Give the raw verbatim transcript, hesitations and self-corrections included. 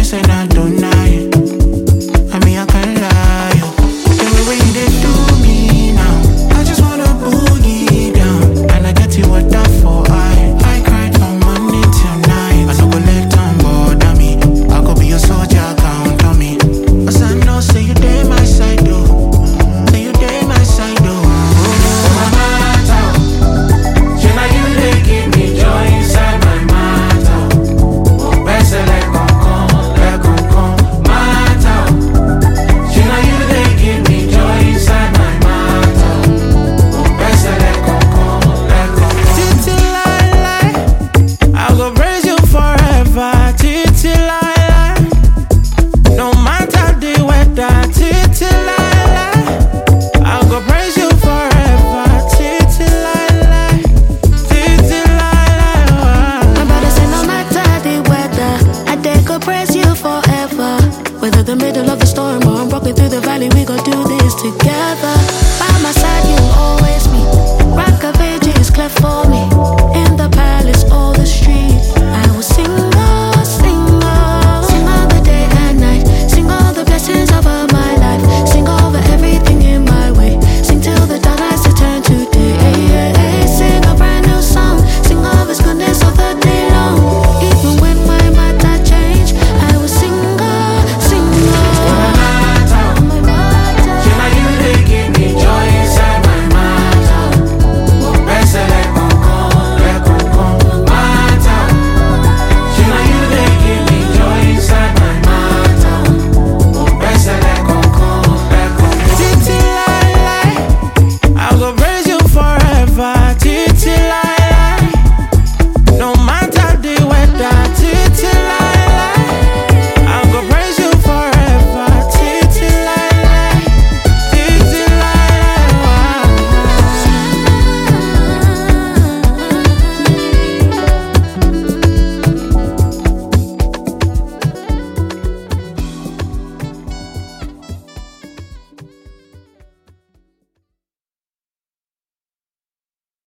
say not tonight. I mean I can't lie. The way when you they do me now, I just wanna boogie down. And I get you what that for I. I cried from Monday till night. I no go let them bother me. I go be your soldier, count on me. Cause I know say you day my side though. Say you day my side though. Oh, my matter. She now you they give me joy inside my matter. Oh, best like con con, like con con, matter. She now you they give me joy inside my matter. Oh, best like con con, like con con. Titi lie lie, I go praise you forever. Titi lie lie, no matter the weather. Titi lie lie, I go praise you forever. Titi lie lie, Titi lie lie. My brother say no matter the weather, I dare go praise you forever. Whether the middle